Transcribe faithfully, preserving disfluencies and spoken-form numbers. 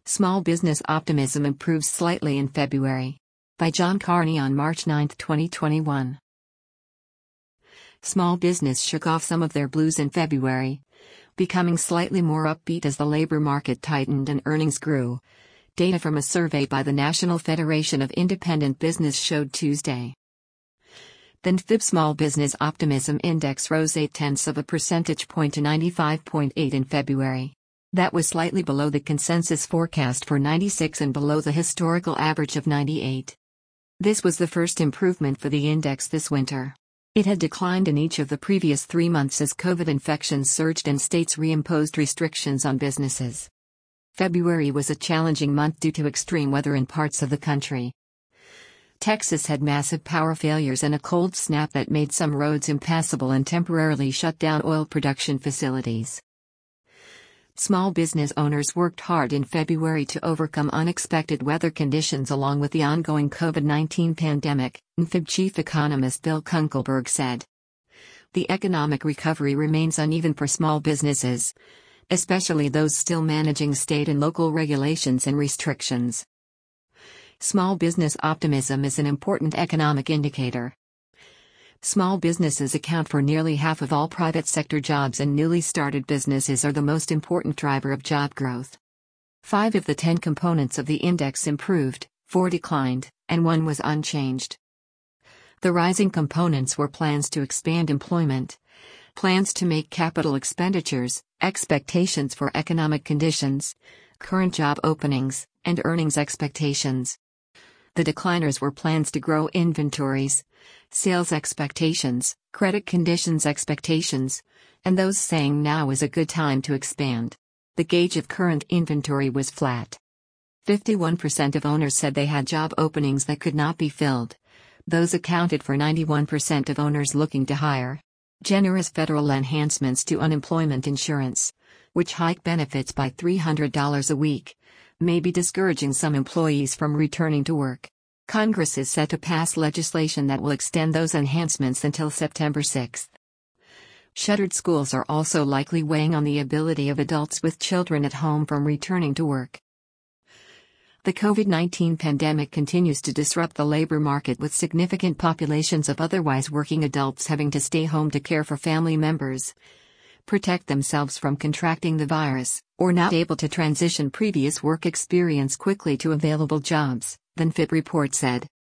Small business optimism improves slightly in February. By John Carney on March ninth, twenty twenty-one. Small business shook off some of their blues in February, becoming slightly more upbeat as the labor market tightened and earnings grew. Data from a survey by the National Federation of Independent Business showed Tuesday. The N F I B Small Business Optimism Index rose eight tenths of a percentage point to ninety-five point eight in February. That was slightly below the consensus forecast for ninety-six and below the historical average of ninety-eight. This was the first improvement for the index this winter. It had declined in each of the previous three months as COVID infections surged and states reimposed restrictions on businesses. February was a challenging month due to extreme weather in parts of the country. Texas had massive power failures and a cold snap that made some roads impassable and temporarily shut down oil production facilities. Small business owners worked hard in February to overcome unexpected weather conditions along with the ongoing COVID nineteen pandemic, N F I B chief economist Bill Kunkelberg said. The economic recovery remains uneven for small businesses, especially those still managing state and local regulations and restrictions. Small business optimism is an important economic indicator. Small businesses account for nearly half of all private sector jobs, and newly started businesses are the most important driver of job growth. Five of the ten components of the index improved, four declined, and one was unchanged. The rising components were plans to expand employment, plans to make capital expenditures, expectations for economic conditions, current job openings, and earnings expectations. The decliners were plans to grow inventories, sales expectations, credit conditions expectations, and those saying now is a good time to expand. The gauge of current inventory was flat. fifty-one percent of owners said they had job openings that could not be filled. Those accounted for ninety-one percent of owners looking to hire. Generous federal enhancements to unemployment insurance, which hike benefits by three hundred dollars a week, may be discouraging some employees from returning to work. Congress is set to pass legislation that will extend those enhancements until September sixth. Shuttered schools are also likely weighing on the ability of adults with children at home from returning to work. The COVID nineteen pandemic continues to disrupt the labor market, with significant populations of otherwise working adults having to stay home to care for family members, protect themselves from contracting the virus, or not able to transition previous work experience quickly to available jobs, the N F I B report said.